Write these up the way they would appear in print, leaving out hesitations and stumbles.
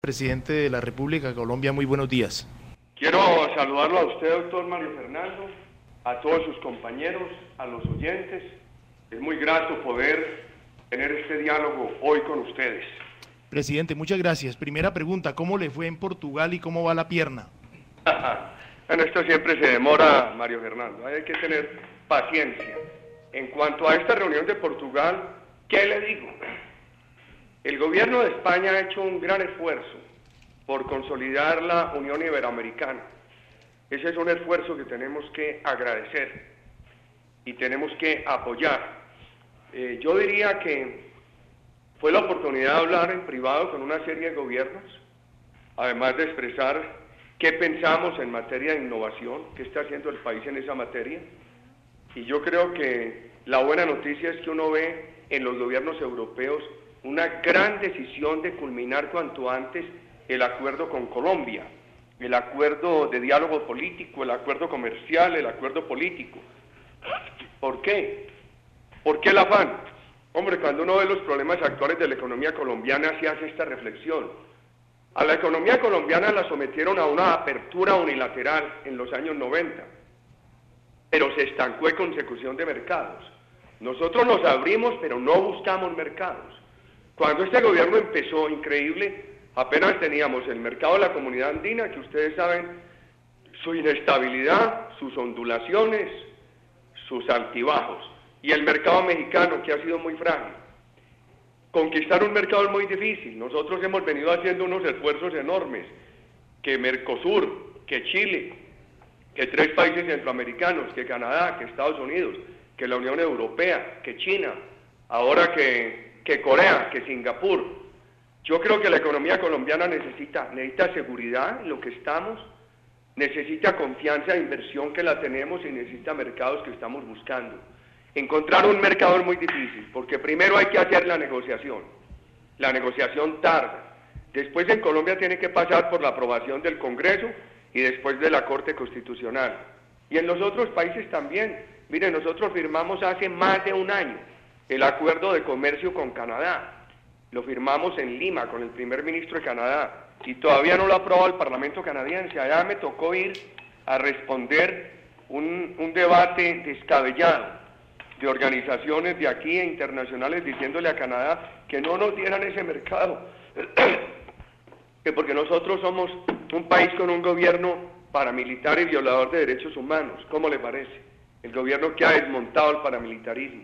Presidente de la República de Colombia, muy buenos días. Quiero saludarlo a usted, doctor Mario Fernando, a todos sus compañeros, a los oyentes. Es muy grato poder tener este diálogo hoy con ustedes. Presidente, muchas gracias. Primera pregunta, ¿cómo le fue en Portugal y cómo va la pierna? Bueno, esto siempre se demora, Mario Fernando, hay que tener paciencia. En cuanto a esta reunión de Portugal, ¿qué le digo? El gobierno de España ha hecho un gran esfuerzo por consolidar la Unión Iberoamericana. Ese es un esfuerzo que tenemos que agradecer y tenemos que apoyar. Yo diría que fue la oportunidad de hablar en privado con una serie de gobiernos, además de expresar qué pensamos en materia de innovación, qué está haciendo el país en esa materia. Y yo creo que la buena noticia es que uno ve en los gobiernos europeos una gran decisión de culminar cuanto antes el acuerdo con Colombia, el acuerdo de diálogo político, el acuerdo comercial, el acuerdo político. ¿Por qué? ¿Por qué el afán? Hombre, cuando uno ve los problemas actuales de la economía colombiana, se hace esta reflexión. A la economía colombiana la sometieron a una apertura unilateral en los años 90, pero se estancó en consecución de mercados. Nosotros nos abrimos, pero no buscamos mercados. Cuando este gobierno empezó, increíble, apenas teníamos el mercado de la Comunidad Andina, que ustedes saben su inestabilidad, sus ondulaciones, sus altibajos, y el mercado mexicano, que ha sido muy frágil. Conquistar un mercado es muy difícil. Nosotros hemos venido haciendo unos esfuerzos enormes, que Mercosur, que Chile, que 3 países centroamericanos, que Canadá, que Estados Unidos, que la Unión Europea, que China, ahora que Corea, que Singapur. Yo creo que la economía colombiana necesita seguridad en lo que estamos, necesita confianza e inversión que la tenemos y necesita mercados que estamos buscando. Encontrar un mercado es muy difícil, porque primero hay que hacer la negociación tarda, después en Colombia tiene que pasar por la aprobación del Congreso y después de la Corte Constitucional. Y en los otros países también. Miren, nosotros firmamos hace más de un año el acuerdo de comercio con Canadá. Lo firmamos en Lima con el primer ministro de Canadá y todavía no lo ha aprobado el Parlamento canadiense. Allá me tocó ir a responder un debate descabellado de organizaciones de aquí e internacionales diciéndole a Canadá que no nos dieran ese mercado, que porque nosotros somos un país con un gobierno paramilitar y violador de derechos humanos. ¿Cómo le parece? El gobierno que ha desmontado el paramilitarismo.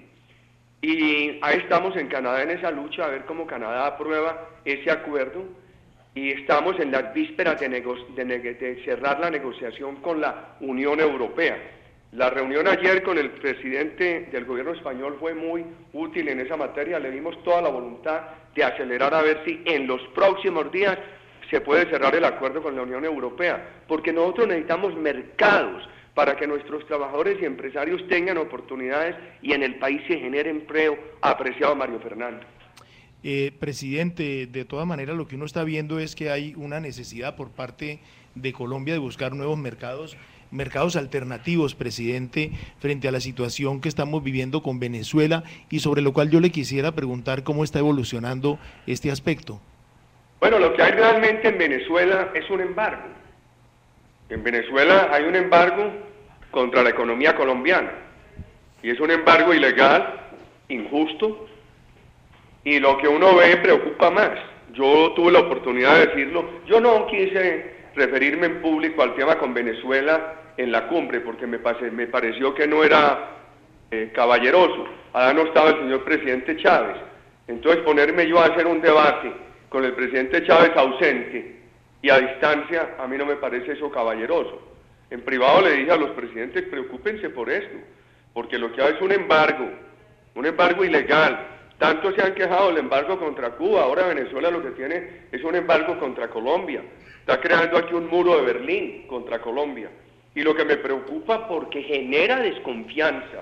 Y ahí estamos en Canadá en esa lucha, a ver cómo Canadá aprueba ese acuerdo, y estamos en las vísperas de cerrar la negociación con la Unión Europea. La reunión ayer con el presidente del gobierno español fue muy útil en esa materia, le dimos toda la voluntad de acelerar a ver si en los próximos días se puede cerrar el acuerdo con la Unión Europea, porque nosotros necesitamos mercados para que nuestros trabajadores y empresarios tengan oportunidades y en el país se genere empleo, apreciado Mario Fernando. Presidente, de todas maneras lo que uno está viendo es que hay una necesidad por parte de Colombia de buscar nuevos mercados alternativos, presidente, frente a la situación que estamos viviendo con Venezuela, y sobre lo cual yo le quisiera preguntar cómo está evolucionando este aspecto. Bueno, lo que hay realmente en Venezuela es un embargo. En Venezuela hay un embargo contra la economía colombiana, y es un embargo ilegal, injusto, y lo que uno ve preocupa más. Yo tuve la oportunidad de decirlo, yo no quise referirme en público al tema con Venezuela en la cumbre, porque me pareció que no era caballeroso. Allá no estaba el señor presidente Chávez, entonces ponerme yo a hacer un debate con el presidente Chávez ausente y a distancia, a mí no me parece eso caballeroso. En privado le dije a los presidentes, preocúpense por esto, porque lo que hay es un embargo ilegal. Tanto se han quejado del embargo contra Cuba, ahora Venezuela lo que tiene es un embargo contra Colombia. Está creando aquí un muro de Berlín contra Colombia. Y lo que me preocupa, porque genera desconfianza,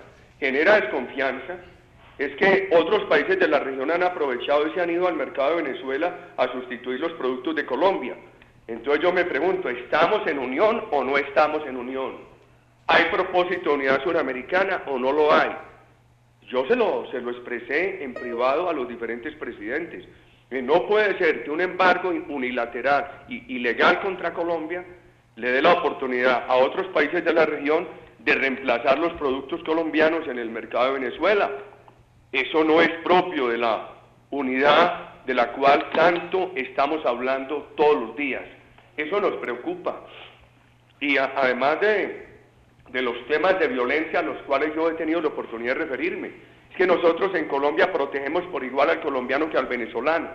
es que otros países de la región han aprovechado y se han ido al mercado de Venezuela a sustituir los productos de Colombia. Entonces yo me pregunto, ¿estamos en unión o no estamos en unión? ¿Hay propósito de unidad suramericana o no lo hay? Yo se lo expresé en privado a los diferentes presidentes. No puede ser que un embargo unilateral y ilegal contra Colombia le dé la oportunidad a otros países de la región de reemplazar los productos colombianos en el mercado de Venezuela. Eso no es propio de la unidad de la cual tanto estamos hablando todos los días. Eso nos preocupa. Y además de los temas de violencia a los cuales yo he tenido la oportunidad de referirme, es que nosotros en Colombia protegemos por igual al colombiano que al venezolano.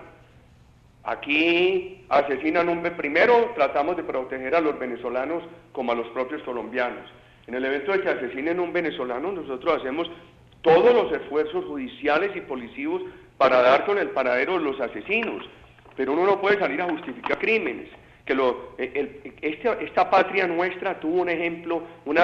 Aquí asesinan primero tratamos de proteger a los venezolanos como a los propios colombianos. En el evento de que asesinen un venezolano, nosotros hacemos todos los esfuerzos judiciales y policivos para dar con el paradero de los asesinos, pero uno no puede salir a justificar crímenes. Esta patria nuestra tuvo un ejemplo,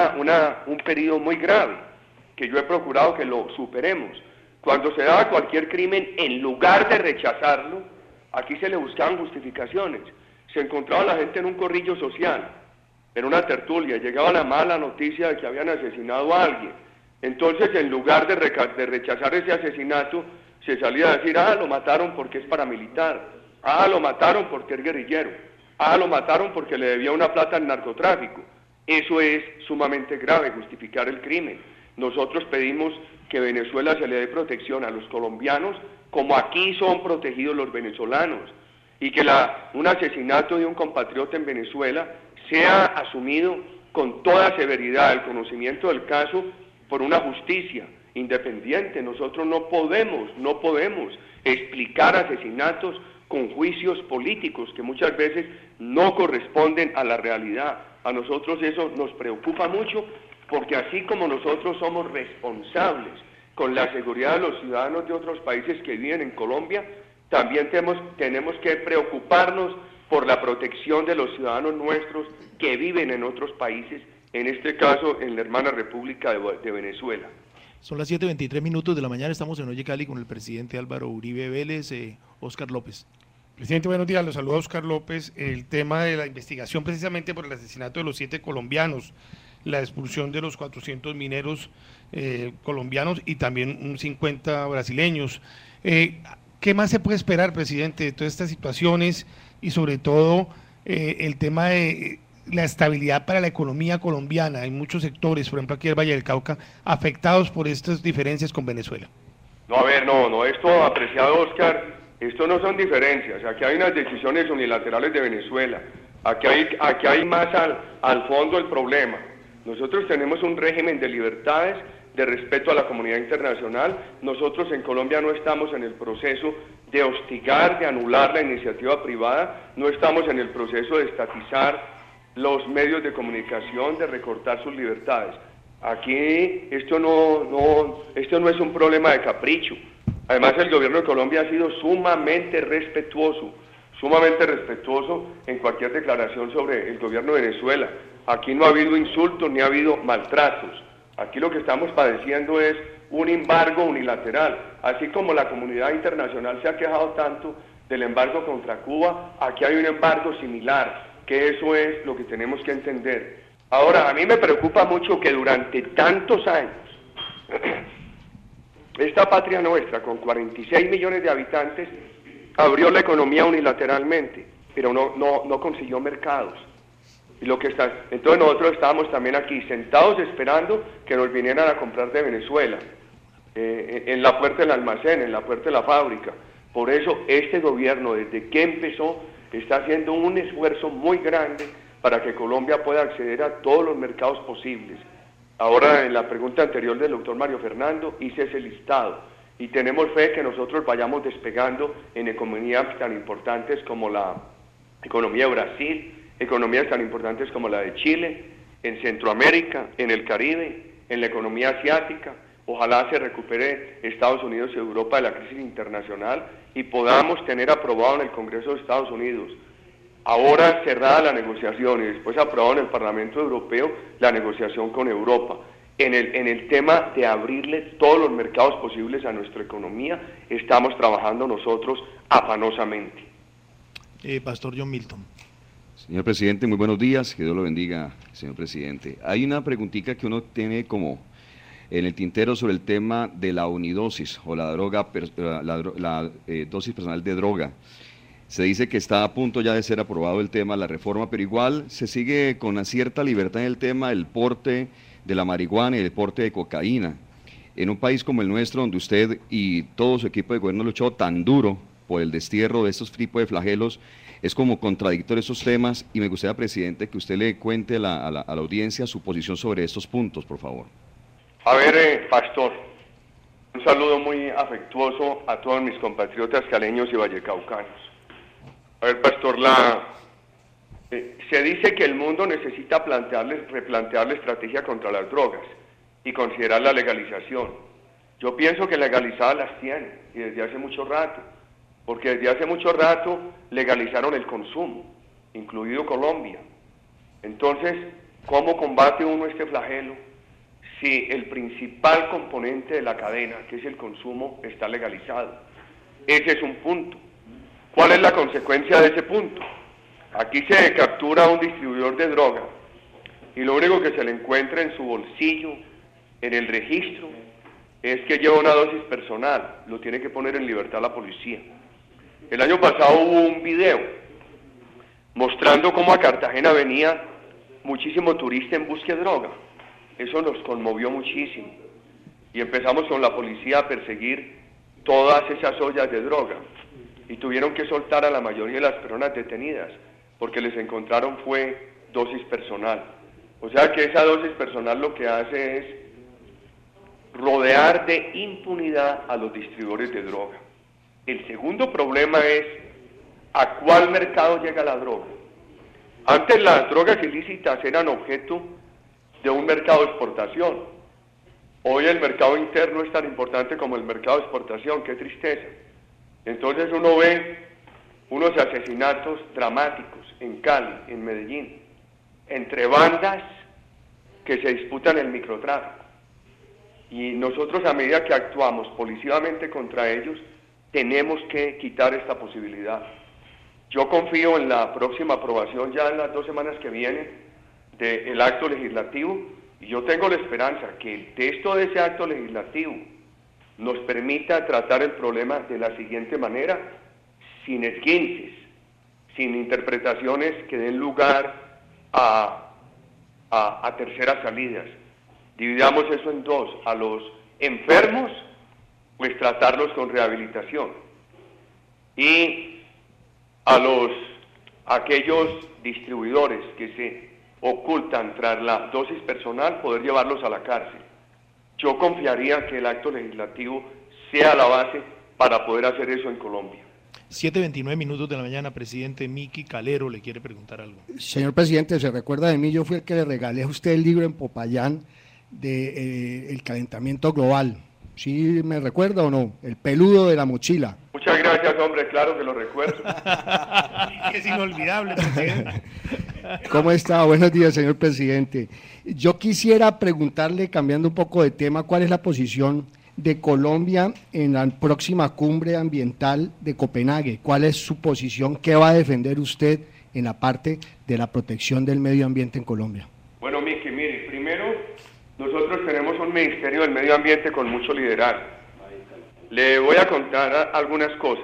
un periodo muy grave, que yo he procurado que lo superemos. Cuando se daba cualquier crimen, en lugar de rechazarlo, aquí se le buscaban justificaciones. Se encontraba la gente en un corrillo social, en una tertulia, llegaba la mala noticia de que habían asesinado a alguien. Entonces, en lugar de rechazar ese asesinato, se salía a decir, lo mataron porque es paramilitar, lo mataron porque es guerrillero, lo mataron porque le debía una plata al narcotráfico. Eso es sumamente grave, justificar el crimen. Nosotros pedimos que Venezuela se le dé protección a los colombianos como aquí son protegidos los venezolanos, y que un asesinato de un compatriota en Venezuela sea asumido con toda severidad, el conocimiento del caso por una justicia independiente. Nosotros no podemos explicar asesinatos con juicios políticos que muchas veces no corresponden a la realidad. A nosotros eso nos preocupa mucho, porque así como nosotros somos responsables con la seguridad de los ciudadanos de otros países que viven en Colombia, también tenemos que preocuparnos por la protección de los ciudadanos nuestros que viven en otros países, en este caso en la hermana República de Venezuela. Son las 7:23 de la mañana, estamos en Oye Cali con el presidente Álvaro Uribe Vélez. Óscar López. Presidente, buenos días, los saluda Óscar López. El tema de la investigación precisamente por el asesinato de los 7 colombianos, la expulsión de los 400 mineros colombianos y también 50 brasileños. ¿Qué más se puede esperar, presidente, de todas estas situaciones y sobre todo el tema de la estabilidad para la economía colombiana? Hay muchos sectores, por ejemplo aquí el Valle del Cauca, afectados por estas diferencias con Venezuela. No, esto, apreciado Óscar, esto no son diferencias. Aquí hay unas decisiones unilaterales de Venezuela. Aquí hay más al fondo el problema. Nosotros tenemos un régimen de libertades, de respeto a la comunidad internacional. Nosotros en Colombia no estamos en el proceso de hostigar, de anular la iniciativa privada, no estamos en el proceso de estatizar los medios de comunicación, de recortar sus libertades. Aquí esto no es un problema de capricho. Además, el gobierno de Colombia ha sido sumamente respetuoso en cualquier declaración sobre el gobierno de Venezuela. Aquí no ha habido insultos ni ha habido maltratos. Aquí lo que estamos padeciendo es un embargo unilateral. Así como la comunidad internacional se ha quejado tanto del embargo contra Cuba, aquí hay un embargo similar, que eso es lo que tenemos que entender. Ahora, a mí me preocupa mucho que durante tantos años, esta patria nuestra, con 46 millones de habitantes, abrió la economía unilateralmente, pero no consiguió mercados. Entonces nosotros estábamos también aquí sentados esperando que nos vinieran a comprar de Venezuela, en la puerta del almacén, en la puerta de la fábrica. Por eso este gobierno, desde que empezó, está haciendo un esfuerzo muy grande para que Colombia pueda acceder a todos los mercados posibles. Ahora, en la pregunta anterior del doctor Mario Fernando, hice ese listado y tenemos fe que nosotros vayamos despegando en economías tan importantes como la economía de Brasil, economías tan importantes como la de Chile, en Centroamérica, en el Caribe, en la economía asiática. Ojalá se recupere Estados Unidos y Europa de la crisis internacional y podamos tener aprobado en el Congreso de Estados Unidos, ahora cerrada la negociación y después aprobado en el Parlamento Europeo, la negociación con Europa. En el tema de abrirle todos los mercados posibles a nuestra economía, estamos trabajando nosotros afanosamente. Pastor John Milton. Señor presidente, muy buenos días, que Dios lo bendiga, señor presidente. Hay una preguntita que uno tiene como en el tintero sobre el tema de la unidosis o la droga, dosis personal de droga. Se dice que está a punto ya de ser aprobado el tema, la reforma, pero igual se sigue con una cierta libertad en el tema del porte de la marihuana y el porte de cocaína. En un país como el nuestro, donde usted y todo su equipo de gobierno luchó tan duro por el destierro de estos tipos de flagelos, es como contradictorio esos temas, y me gustaría, presidente, que usted le cuente a la audiencia su posición sobre estos puntos, por favor. A ver, Pastor, un saludo muy afectuoso a todos mis compatriotas caleños y vallecaucanos. A ver, Pastor, se dice que el mundo necesita replantear la estrategia contra las drogas y considerar la legalización. Yo pienso que legalizadas las tienen, y desde hace mucho rato, porque desde hace mucho rato legalizaron el consumo, incluido Colombia. Entonces, ¿cómo combate uno este flagelo si el principal componente de la cadena, que es el consumo, está legalizado? Ese es un punto. ¿Cuál es la consecuencia de ese punto? Aquí se captura a un distribuidor de droga y lo único que se le encuentra en su bolsillo, en el registro, es que lleva una dosis personal. Lo tiene que poner en libertad la policía. El año pasado hubo un video mostrando cómo a Cartagena venía muchísimo turista en busca de droga. Eso nos conmovió muchísimo. Y empezamos con la policía a perseguir todas esas ollas de droga. Y tuvieron que soltar a la mayoría de las personas detenidas, porque les encontraron fue dosis personal. O sea que esa dosis personal lo que hace es rodear de impunidad a los distribuidores de droga. El segundo problema es ¿a cuál mercado llega la droga? Antes las drogas ilícitas eran objeto de un mercado de exportación. Hoy el mercado interno es tan importante como el mercado de exportación. ¡Qué tristeza! Entonces uno ve unos asesinatos dramáticos en Cali, en Medellín, entre bandas que se disputan el microtráfico. Y nosotros, a medida que actuamos policivamente contra ellos, tenemos que quitar esta posibilidad. Yo confío en la próxima aprobación, ya en las 2 semanas que vienen, del acto legislativo, y yo tengo la esperanza que el texto de ese acto legislativo nos permita tratar el problema de la siguiente manera, sin esguinces, sin interpretaciones que den lugar a terceras salidas. Dividamos eso en dos: a los enfermos, pues tratarlos con rehabilitación, y a aquellos distribuidores que se ocultan tras la dosis personal, poder llevarlos a la cárcel. Yo confiaría que el acto legislativo sea la base para poder hacer eso en Colombia. 7:29 de la mañana, presidente. Miki Calero le quiere preguntar algo. Señor presidente, ¿se recuerda de mí? Yo fui el que le regalé a usted el libro en Popayán de el calentamiento global. ¿Sí me recuerda o no? El peludo de la mochila. Muchas gracias, hombre, claro que lo recuerdo. Es inolvidable, presidente. ¿Cómo está? Buenos días, señor presidente. Yo quisiera preguntarle, cambiando un poco de tema, ¿cuál es la posición de Colombia en la próxima cumbre ambiental de Copenhague? ¿Cuál es su posición? ¿Qué va a defender usted en la parte de la protección del medio ambiente en Colombia? Bueno, Miki, mire, primero, nosotros tenemos un Ministerio del Medio Ambiente con mucho liderazgo. Le voy a contar algunas cosas.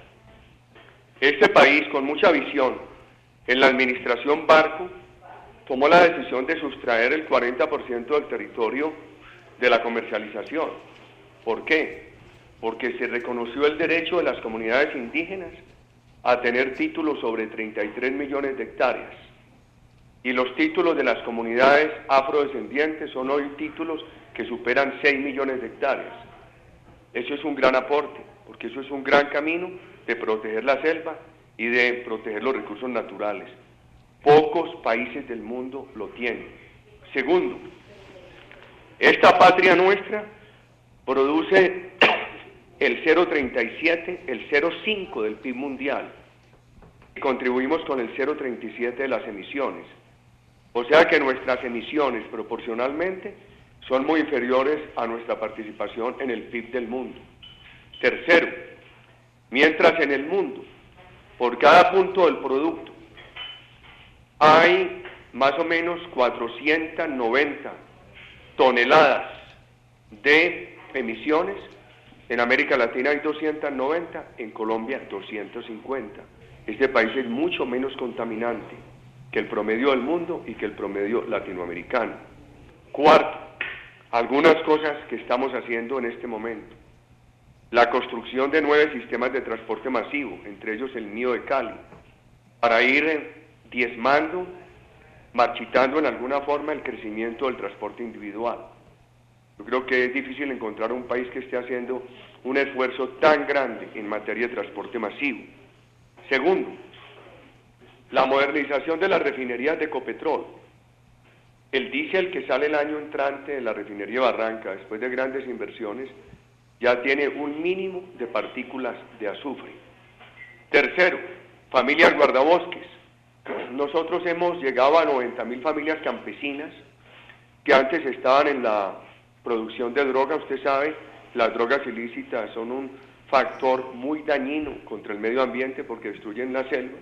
Este país, con mucha visión, en la administración Barco, tomó la decisión de sustraer el 40% del territorio de la comercialización. ¿Por qué? Porque se reconoció el derecho de las comunidades indígenas a tener títulos sobre 33 millones de hectáreas. Y los títulos de las comunidades afrodescendientes son hoy títulos que superan 6 millones de hectáreas. Eso es un gran aporte, porque eso es un gran camino de proteger la selva y de proteger los recursos naturales. Pocos países del mundo lo tienen. Segundo, esta patria nuestra produce el 0,37, el 0,5 del PIB mundial. Y contribuimos con el 0,37 de las emisiones. O sea que nuestras emisiones proporcionalmente son muy inferiores a nuestra participación en el PIB del mundo. Tercero, mientras en el mundo, por cada punto del producto, hay más o menos 490 toneladas de emisiones. En América Latina hay 290, en Colombia 250. Este país es mucho menos contaminante que el promedio del mundo y que el promedio latinoamericano. Cuarto, algunas cosas que estamos haciendo en este momento. La construcción de 9 sistemas de transporte masivo, entre ellos el mío de Cali, para ir diezmando, marchitando en alguna forma el crecimiento del transporte individual. Yo creo que es difícil encontrar un país que esté haciendo un esfuerzo tan grande en materia de transporte masivo. Segundo, la modernización de las refinerías de Ecopetrol. El diésel que sale el año entrante de la refinería Barranca, después de grandes inversiones, ya tiene un mínimo de partículas de azufre. Tercero, familias guardabosques. Nosotros hemos llegado a 90.000 familias campesinas que antes estaban en la producción de droga. Usted sabe, las drogas ilícitas son un factor muy dañino contra el medio ambiente porque destruyen la selva.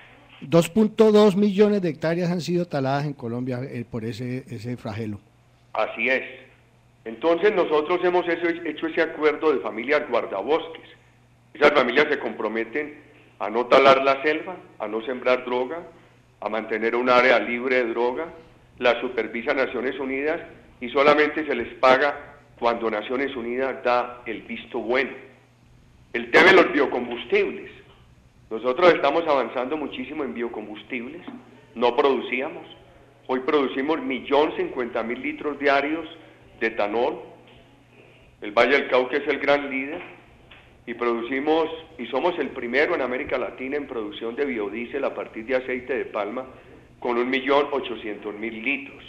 2.2 millones de hectáreas han sido taladas en Colombia por ese flagelo. Así es. Entonces nosotros hemos hecho ese acuerdo de familias guardabosques. Esas familias se comprometen a no talar la selva, a no sembrar droga, a mantener un área libre de droga. La supervisa Naciones Unidas y solamente se les paga cuando Naciones Unidas da el visto bueno. El tema de los biocombustibles. Nosotros estamos avanzando muchísimo en biocombustibles, no producíamos. Hoy producimos 1.050.000 litros diarios de etanol. El Valle del Cauca es el gran líder y producimos, y somos el primero en América Latina en producción de biodiesel a partir de aceite de palma con 1.800.000 litros.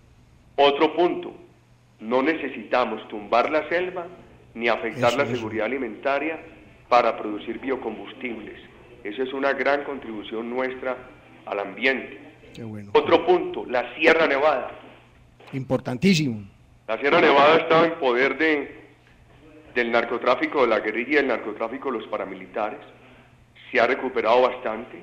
Otro punto, no necesitamos tumbar la selva ni afectar la seguridad alimentaria para producir biocombustibles. Esa es una gran contribución nuestra al ambiente. Qué bueno. Otro punto, la Sierra Nevada. Importantísimo. La Sierra Nevada estaba en poder del narcotráfico, de la guerrilla y del narcotráfico de los paramilitares. Se ha recuperado bastante.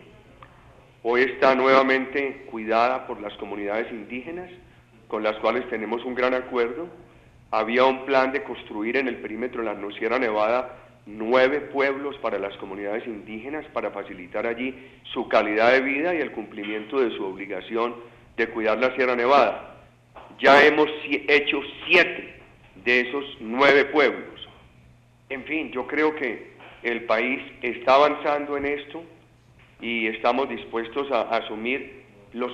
Hoy está nuevamente cuidada por las comunidades indígenas, con las cuales tenemos un gran acuerdo. Había un plan de construir en el perímetro de la Sierra Nevada 9 pueblos para las comunidades indígenas para facilitar allí su calidad de vida y el cumplimiento de su obligación de cuidar la Sierra Nevada. Ya hemos hecho 7 de esos 9 pueblos. En fin, yo creo que el país está avanzando en esto y estamos dispuestos a asumir los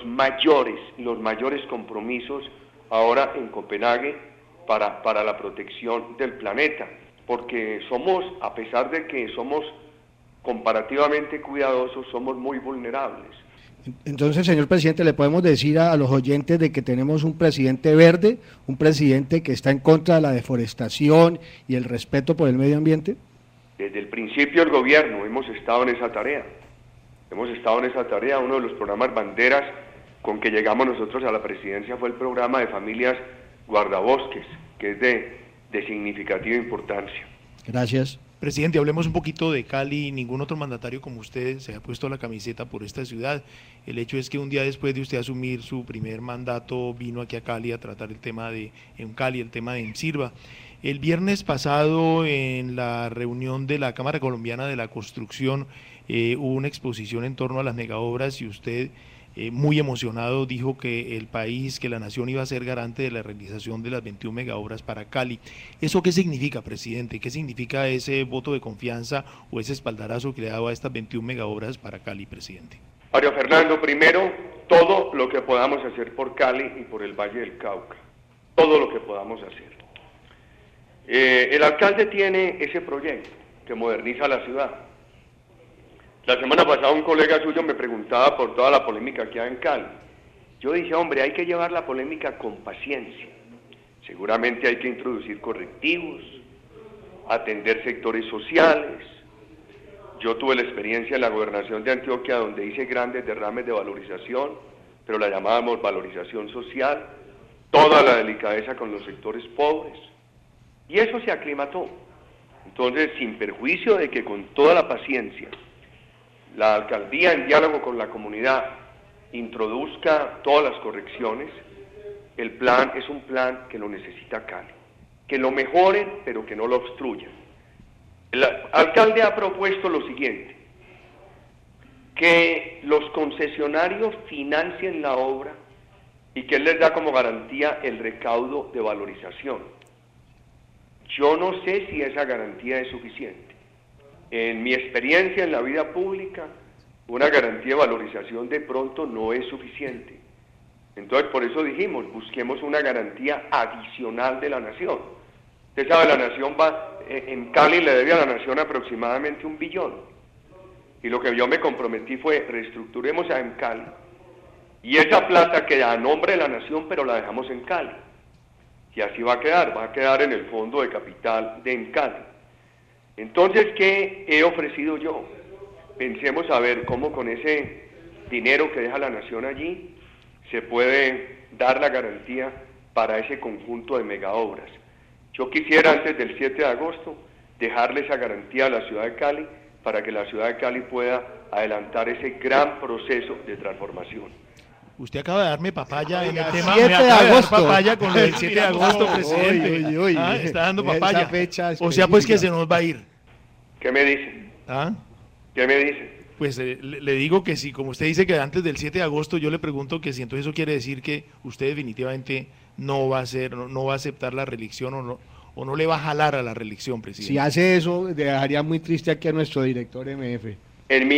mayores compromisos ahora en Copenhague para la protección del planeta. Porque somos, a pesar de que somos comparativamente cuidadosos, somos muy vulnerables. Entonces, señor presidente, ¿le podemos decir a los oyentes de que tenemos un presidente verde, un presidente que está en contra de la deforestación y el respeto por el medio ambiente? Desde el principio del gobierno hemos estado en esa tarea. Uno de los programas banderas con que llegamos nosotros a la presidencia fue el programa de familias guardabosques, que es de significativa importancia. Gracias. Presidente, hablemos un poquito de Cali. Ningún otro mandatario como usted se ha puesto la camiseta por esta ciudad. El hecho es que un día después de usted asumir su primer mandato vino aquí a Cali a tratar el tema de EMSIRVA. El viernes pasado, en la reunión de la Cámara Colombiana de la Construcción, hubo una exposición en torno a las megaobras y usted, muy emocionado, dijo que el país, que la nación iba a ser garante de la realización de las 21 megaobras para Cali. ¿Eso qué significa, presidente? ¿Qué significa ese voto de confianza o ese espaldarazo que le daba a estas 21 megaobras para Cali, presidente? Mario Fernando, primero, todo lo que podamos hacer por Cali y por el Valle del Cauca, todo lo que podamos hacer. El alcalde tiene ese proyecto que moderniza la ciudad. La semana pasada un colega suyo me preguntaba por toda la polémica que hay en Cali. Yo dije, hombre, hay que llevar la polémica con paciencia. Seguramente hay que introducir correctivos, atender sectores sociales. Yo tuve la experiencia en la gobernación de Antioquia donde hice grandes derrames de valorización, pero la llamábamos valorización social, toda la delicadeza con los sectores pobres. Y eso se aclimató. Entonces, sin perjuicio de que con toda la paciencia la alcaldía, en diálogo con la comunidad, introduzca todas las correcciones, el plan es un plan que lo necesita Cali. que lo mejoren, pero que no lo obstruyan. El alcalde ha propuesto lo siguiente: que los concesionarios financien la obra y que él les da como garantía el recaudo de valorización. Yo no sé si esa garantía es suficiente. En mi experiencia en la vida pública, una garantía de valorización de pronto no es suficiente. Entonces, por eso dijimos, busquemos una garantía adicional de la Nación. Usted sabe, la Nación en Cali le debe a la Nación aproximadamente 1 billón. Y lo que yo me comprometí fue, reestructuremos a Cali, y esa plata queda a nombre de la Nación, pero la dejamos en Cali. Y así va a quedar en el fondo de capital de Cali. Entonces, ¿qué he ofrecido yo? Pensemos a ver cómo con ese dinero que deja la Nación allí se puede dar la garantía para ese conjunto de megaobras. Yo quisiera antes del 7 de agosto dejarle esa garantía a la ciudad de Cali para que la ciudad de Cali pueda adelantar ese gran proceso de transformación. Usted acaba de darme papaya en el Oiga, tema. 7 Me acaba de de dar agosto. papaya con lo del 7 de agosto, No, presidente. oye, Está dando esa papaya. fecha O sea, pues que específica. se nos va a ir. ¿Qué me dicen? ¿Ah? ¿Qué me dicen? Pues le digo que si, como usted dice que antes del 7 de agosto, yo le pregunto que si entonces eso quiere decir que usted definitivamente no va a aceptar la reelección o no le va a jalar a la reelección, presidente. Si hace eso, dejaría muy triste aquí a nuestro director MF. En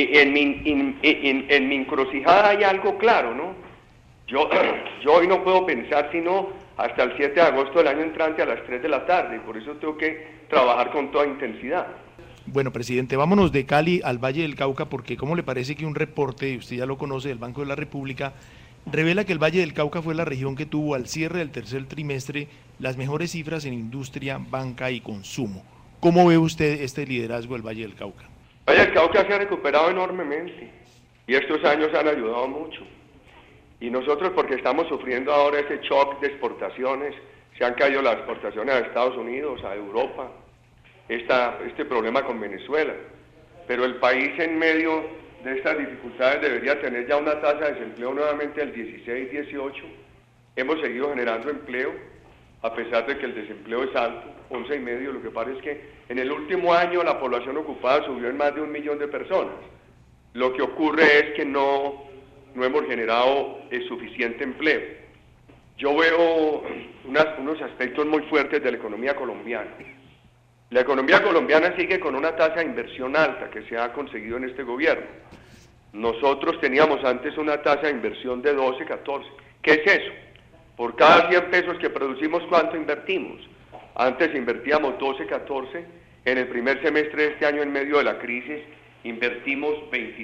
mi encrucijada hay algo claro, ¿no? Yo hoy no puedo pensar sino hasta el 7 de agosto del año entrante a las 3 de la tarde, y por eso tengo que trabajar con toda intensidad. Bueno, presidente, vámonos de Cali al Valle del Cauca, porque ¿cómo le parece que un reporte, usted ya lo conoce, del Banco de la República, revela que el Valle del Cauca fue la región que tuvo al cierre del tercer trimestre las mejores cifras en industria, banca y consumo? ¿Cómo ve usted este liderazgo del Valle del Cauca? El Valle del Cauca se ha recuperado enormemente y estos años han ayudado mucho. Y nosotros, porque estamos sufriendo ahora ese shock de exportaciones, se han caído las exportaciones a Estados Unidos, a Europa, este problema con Venezuela. Pero el país en medio de estas dificultades debería tener ya una tasa de desempleo nuevamente del 16-18. Hemos seguido generando empleo, a pesar de que el desempleo es alto, 11,5. Lo que pasa es que en el último año la población ocupada subió en más de 1 millón de personas. Lo que ocurre es que no hemos generado suficiente empleo. Yo veo unos aspectos muy fuertes de la economía colombiana. La economía colombiana sigue con una tasa de inversión alta que se ha conseguido en este gobierno. Nosotros teníamos antes una tasa de inversión de 12, 14. ¿Qué es eso? Por cada 100 pesos que producimos, ¿cuánto invertimos? Antes invertíamos 12, 14. En el primer semestre de este año, en medio de la crisis, invertimos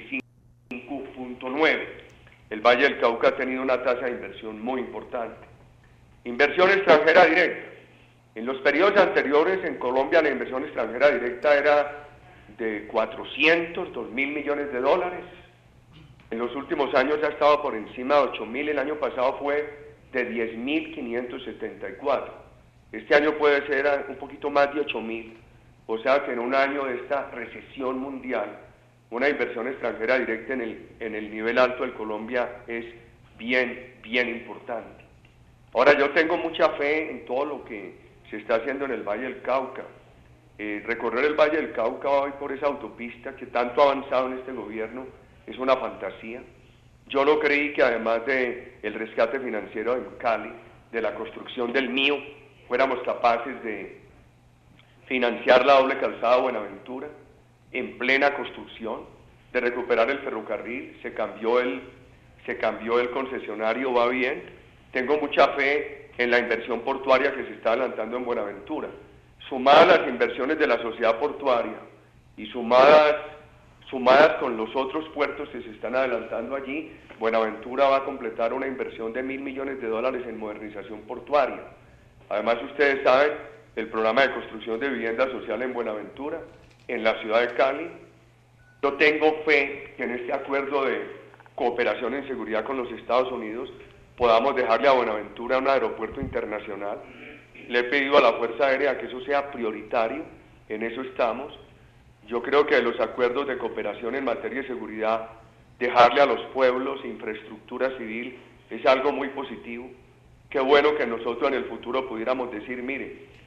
25.9. El Valle del Cauca ha tenido una tasa de inversión muy importante. Inversión extranjera directa. En los periodos anteriores en Colombia la inversión extranjera directa era de 400, 2.000 millones de dólares. En los últimos años ha estado por encima de 8.000, el año pasado fue de 10.574. Este año puede ser un poquito más de 8.000. O sea que en un año de esta recesión mundial, una inversión extranjera directa en el nivel alto de Colombia es bien importante. Ahora, yo tengo mucha fe en todo lo que se está haciendo en el Valle del Cauca. Recorrer el Valle del Cauca hoy por esa autopista que tanto ha avanzado en este gobierno es una fantasía. Yo no creí que además del rescate financiero en Cali, de la construcción del MIO, fuéramos capaces de financiar la doble calzada Buenaventura en plena construcción, de recuperar el ferrocarril. Se cambió el concesionario, va bien. Tengo mucha fe en la inversión portuaria que se está adelantando en Buenaventura. Sumadas las inversiones de la sociedad portuaria y sumadas con los otros puertos que se están adelantando allí, Buenaventura va a completar una inversión de $1.000 millones en modernización portuaria. Además, ustedes saben, el programa de construcción de vivienda social en Buenaventura, en la ciudad de Cali. Yo tengo fe que en este acuerdo de cooperación en seguridad con los Estados Unidos podamos dejarle a Buenaventura un aeropuerto internacional. Le he pedido a la Fuerza Aérea que eso sea prioritario, en eso estamos. Yo creo que los acuerdos de cooperación en materia de seguridad, dejarle a los pueblos infraestructura civil, es algo muy positivo. Qué bueno que nosotros en el futuro pudiéramos decir, mire,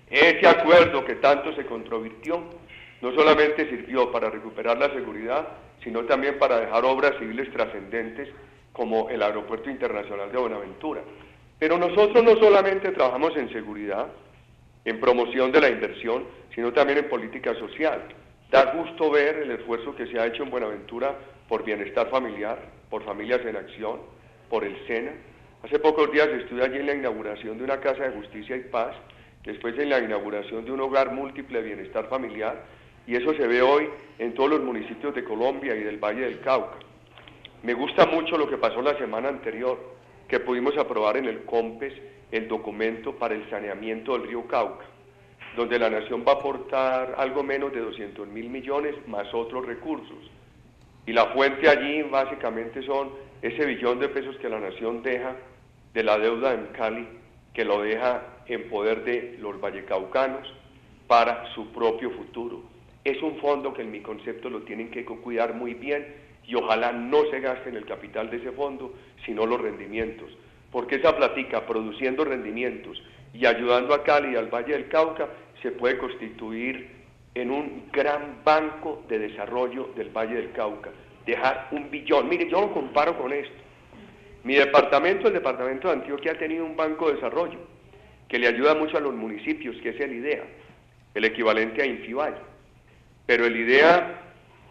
Ese acuerdo que tanto se controvirtió no solamente sirvió para recuperar la seguridad, sino también para dejar obras civiles trascendentes como el Aeropuerto Internacional de Buenaventura. Pero nosotros no solamente trabajamos en seguridad, en promoción de la inversión, sino también en política social. Da gusto ver el esfuerzo que se ha hecho en Buenaventura por bienestar familiar, por Familias en Acción, por el SENA. Hace pocos días estuve allí en la inauguración de una casa de justicia y paz, después en la inauguración de un hogar múltiple de bienestar familiar, y eso se ve hoy en todos los municipios de Colombia y del Valle del Cauca. Me gusta mucho lo que pasó la semana anterior, que pudimos aprobar en el COMPES el documento para el saneamiento del río Cauca, donde la Nación va a aportar algo menos de 200.000 millones más otros recursos. Y la fuente allí básicamente son ese billón de pesos que la Nación deja de la deuda en Cali, que lo deja en poder de los vallecaucanos para su propio futuro. Es un fondo que en mi concepto lo tienen que cuidar muy bien y ojalá no se gaste en el capital de ese fondo, sino los rendimientos. Porque esa platica, produciendo rendimientos y ayudando a Cali y al Valle del Cauca, se puede constituir en un gran banco de desarrollo del Valle del Cauca. Dejar 1 billón. Mire, yo lo comparo con esto. Mi departamento, el departamento de Antioquia, ha tenido un banco de desarrollo que le ayuda mucho a los municipios, que es el IDEA, el equivalente a Infivalle. Pero el IDEA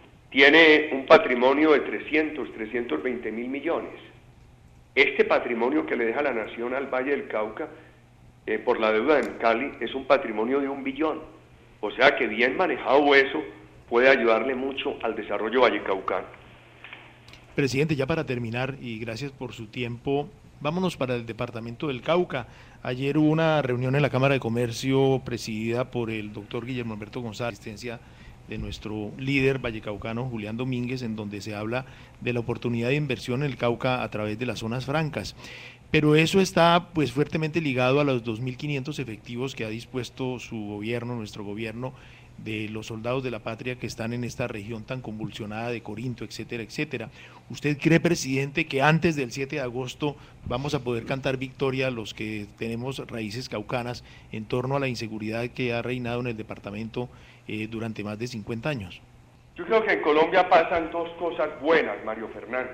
tiene un patrimonio de 320.000 millones. Este patrimonio que le deja la Nación al Valle del Cauca por la deuda en Cali es un patrimonio de 1 billón. O sea que bien manejado eso puede ayudarle mucho al desarrollo vallecaucano. Presidente, ya para terminar, y gracias por su tiempo, vámonos para el departamento del Cauca. Ayer hubo una reunión en la Cámara de Comercio presidida por el doctor Guillermo Alberto González, asistencia de nuestro líder vallecaucano Julián Domínguez, en donde se habla de la oportunidad de inversión en el Cauca a través de las zonas francas. Pero eso está pues fuertemente ligado a los 2.500 efectivos que ha dispuesto su gobierno, nuestro gobierno, de los soldados de la patria que están en esta región tan convulsionada de Corinto, etcétera, etcétera. ¿Usted cree, presidente, que antes del 7 de agosto vamos a poder cantar victoria los que tenemos raíces caucanas en torno a la inseguridad que ha reinado en el departamento durante más de 50 años? Yo creo que en Colombia pasan dos cosas buenas, Mario Fernando.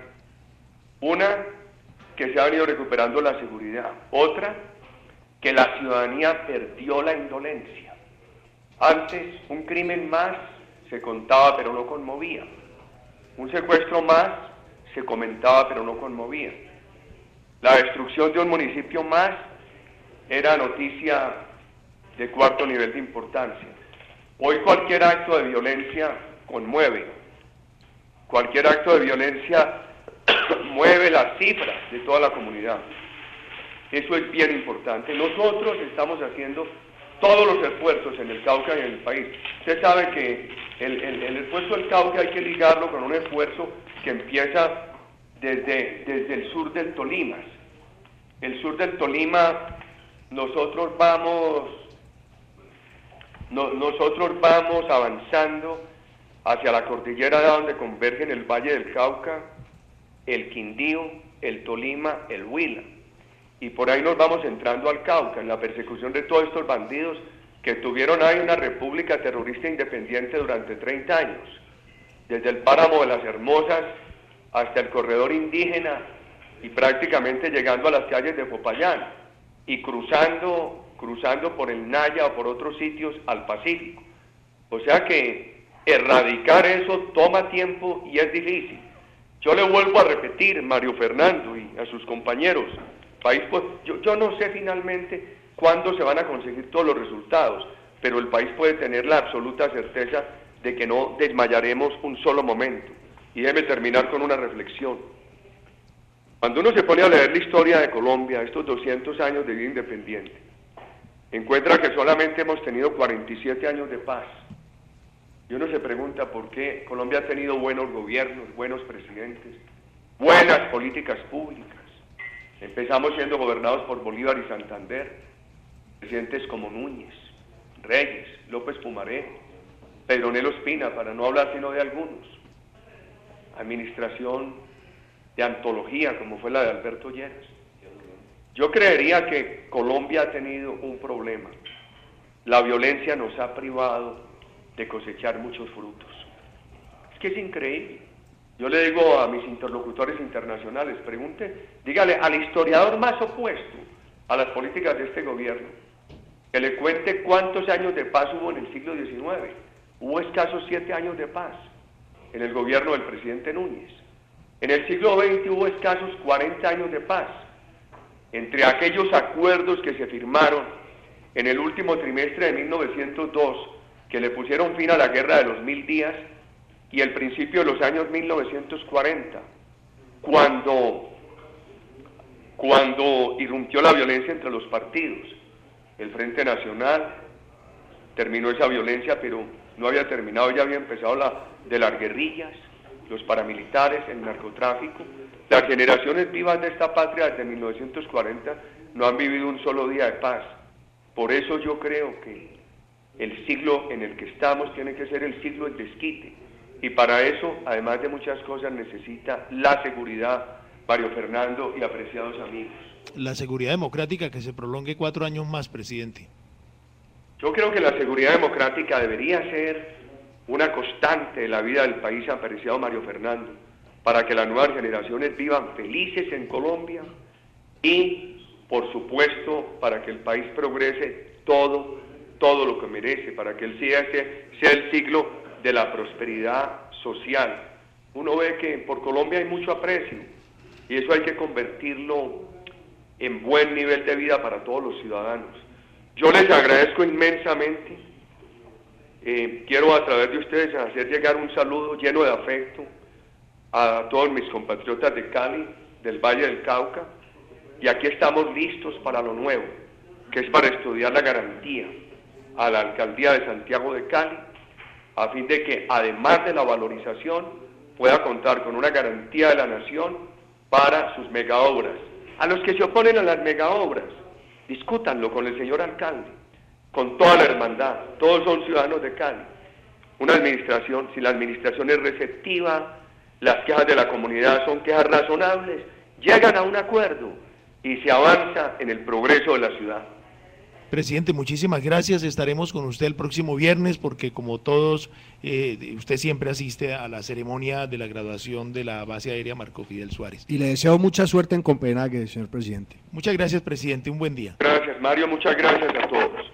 Una, que se ha venido recuperando la seguridad. Otra, que la ciudadanía perdió la indolencia. Antes, un crimen más se contaba pero no conmovía. Un secuestro más se comentaba pero no conmovía. La destrucción de un municipio más era noticia de cuarto nivel de importancia. Hoy cualquier acto de violencia conmueve. Cualquier acto de violencia mueve las cifras de toda la comunidad. Eso es bien importante. Nosotros estamos haciendo todos los esfuerzos en el Cauca y en el país. Usted sabe que el esfuerzo del Cauca hay que ligarlo con un esfuerzo que empieza desde el sur del Tolima. El sur del Tolima, nosotros vamos avanzando hacia la cordillera donde convergen el Valle del Cauca, el Quindío, el Tolima, el Huila. Y por ahí nos vamos entrando al Cauca, en la persecución de todos estos bandidos que tuvieron ahí una república terrorista independiente durante 30 años, desde el páramo de las Hermosas hasta el corredor indígena y prácticamente llegando a las calles de Popayán y cruzando por el Naya o por otros sitios al Pacífico. O sea que erradicar eso toma tiempo y es difícil. Yo le vuelvo a repetir, Mario Fernando y a sus compañeros, país, pues, yo no sé finalmente cuándo se van a conseguir todos los resultados, pero el país puede tener la absoluta certeza de que no desmayaremos un solo momento. Y déjeme terminar con una reflexión. Cuando uno se pone a leer la historia de Colombia, estos 200 años de vida independiente, encuentra que solamente hemos tenido 47 años de paz. Y uno se pregunta por qué Colombia ha tenido buenos gobiernos, buenos presidentes, buenas políticas públicas. Empezamos siendo gobernados por Bolívar y Santander, presidentes como Núñez, Reyes, López Pumarejo, Pedronel Ospina, para no hablar sino de algunos. Administración de antología, como fue la de Alberto Lleras. Yo creería que Colombia ha tenido un problema, la violencia nos ha privado de cosechar muchos frutos. Es que es increíble. Yo le digo a mis interlocutores internacionales, dígale al historiador más opuesto a las políticas de este gobierno, que le cuente cuántos años de paz hubo en el siglo XIX. Hubo escasos 7 años de paz en el gobierno del presidente Núñez. En el siglo XX hubo escasos 40 años de paz. Entre aquellos acuerdos que se firmaron en el último trimestre de 1902, que le pusieron fin a la guerra de los 1000 días, y el principio de los años 1940, cuando irrumpió la violencia entre los partidos. El Frente Nacional terminó esa violencia, pero no había terminado, ya había empezado la de las guerrillas, los paramilitares, el narcotráfico. Las generaciones vivas de esta patria desde 1940 no han vivido un solo día de paz. Por eso yo creo que el siglo en el que estamos tiene que ser el siglo del desquite. Y para eso, además de muchas cosas, necesita la seguridad, Mario Fernando y apreciados amigos. La seguridad democrática que se prolongue 4 años más, presidente. Yo creo que la seguridad democrática debería ser una constante de la vida del país, apreciado Mario Fernando, para que las nuevas generaciones vivan felices en Colombia y, por supuesto, para que el país progrese todo lo que merece, para que sea el siglo de la prosperidad social. Uno ve que por Colombia hay mucho aprecio y eso hay que convertirlo en buen nivel de vida para todos los ciudadanos. Yo les agradezco inmensamente. Quiero a través de ustedes hacer llegar un saludo lleno de afecto a todos mis compatriotas de Cali, del Valle del Cauca, y aquí estamos listos para lo nuevo, que es para estudiar la garantía a la Alcaldía de Santiago de Cali, a fin de que, además de la valorización, pueda contar con una garantía de la nación para sus megaobras. A los que se oponen a las megaobras, discútanlo con el señor alcalde, con toda la hermandad, todos son ciudadanos de Cali. Una administración, si la administración es receptiva, las quejas de la comunidad son quejas razonables, llegan a un acuerdo y se avanza en el progreso de la ciudad. Presidente, muchísimas gracias. Estaremos con usted el próximo viernes porque, como todos, usted siempre asiste a la ceremonia de la graduación de la base aérea Marco Fidel Suárez. Y le deseo mucha suerte en Copenhague, señor presidente. Muchas gracias, presidente. Un buen día. Gracias, Mario. Muchas gracias a todos.